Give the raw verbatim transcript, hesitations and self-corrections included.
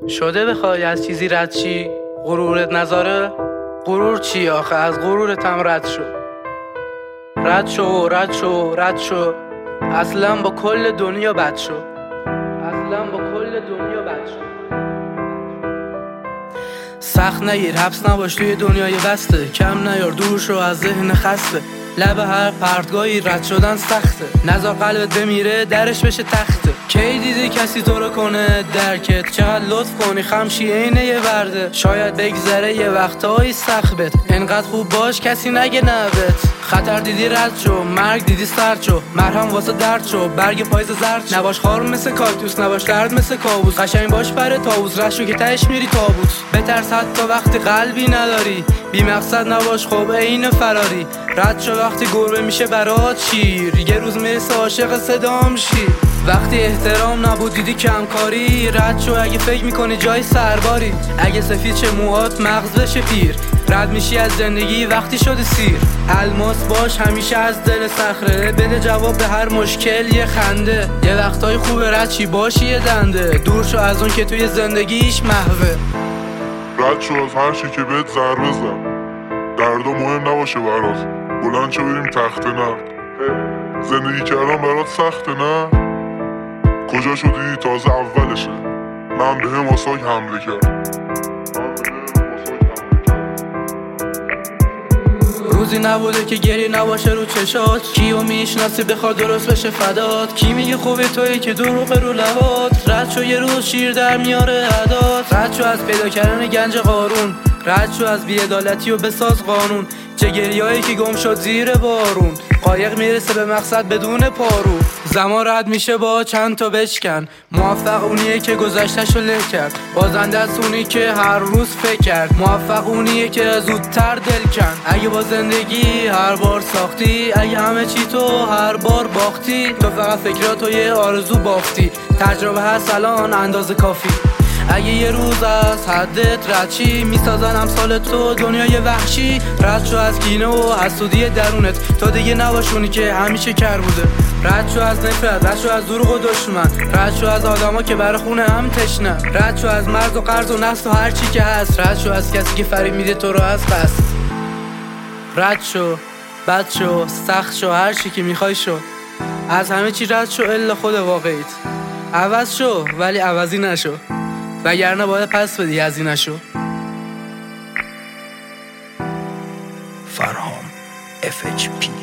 شده بخوای از چیزی رد چی غرورت نذاره؟ غرور چی آخه؟ از غرورت هم رد شو. رد شو رد شو رد شو اصلا با کل دنیا بد شو. اصلا با کل دنیا بد شو. سخت نگیر، حبس نباش توی دنیای بسته. کم نیار، دور شو از ذهن خسته. لب هر پرتگاهی رد شدن سخته. نذار قلبت بمیره درش بشه تخته. کی دیدی کسی تو رو کنه درکت؟ چقدر لطف کنی خمشی اینه یه ورده. شاید بگذره یه وقتایی سخت بت. انقدر خوب باش کسی نگه نبت. خطر دیدی رد شو، مرگ دیدی سرد شو. مرهم واسه درد شو، برگ پاییز زرد شو. نباش خار مثل کاکتوس، نباش درد مثل کابوس. قشنگ باش پر طاووس، رد شو که تهش میری تابوت. بترس حتی وقتی قلبی نداری. بی مقصد نباش خب عین فراری. رد شو وقتی گربه میشه برات شیر. یه روز میرسه عاشق صدام شیر. وقتی احترام نبود دیدی کمکاری. رد شو اگه فکر میکنی جای سرباری. اگه سفید شه موهات مغز بشه پیر. رد میشی از زندگی وقتی شده سیر. الماس باش همیشه از دل صخره. بده جواب به هر مشکل یه خنده. یه وقتای خوبه رد چی باشی یه دنده. دور شو از اون که توی زندگیش محوه. رد شو از هر چی که بهت ضربه زد. دردا مهم نباشه برات. بلند شو بریم تخته نه. زندگی کردن برات سخته نه. کجا شدی تازه اولشه. من به هم واساک حمله کرد. روزی نبوده که گری نباشه رو چشات. کیو میشناسی بخواد درست بشه فدات. کی میگه خوبه تویی که دروغ رو لبات. رد شو یه روز شیر در میاره عدات. رد شو از پیدا کردن گنج قارون. رد شو از بی‌عدالتی و بساز قانون. جگریایی که گم شد زیر بارون. قایق میرسه به مقصد بدون پارو. زمان رد میشه با چند تا بشکن. موفق اونیه که گذشته‌شو له کرد. بازنده است اونی که هر روز فکر کرد. موفق اونیه که زودتر دل کن. اگه با زندگی هر بار ساختی. اگه همه چی تو هر بار باختی. تو فقط فکراتو یه آرزو بافتی. تجربه هست الان اندازه کافی. اگه یه روز از حدت رد چی میسازن امثال تو دنیای وحشی. رد شو از کینه و حسودی درونت. تو دیگه نباشونی که همیشه کر بوده. رد شو از نفرت، رد شو از دروغ و دشمن. رد شو از آدما که برای خونه هم تشنه. رد شو از مرز و قرض و نفس و هر چی که هست. رد شو از کسی که فریب میده تو رو از قصد. رد شو، بد شو، سخت شو، هر چی که میخوای شو. از همه چی رد شو الا خود واقعیت. عوض شو ولی عوضی نشو. وگرنه باید پس بدی از این نشو. فرهام اف اچ پی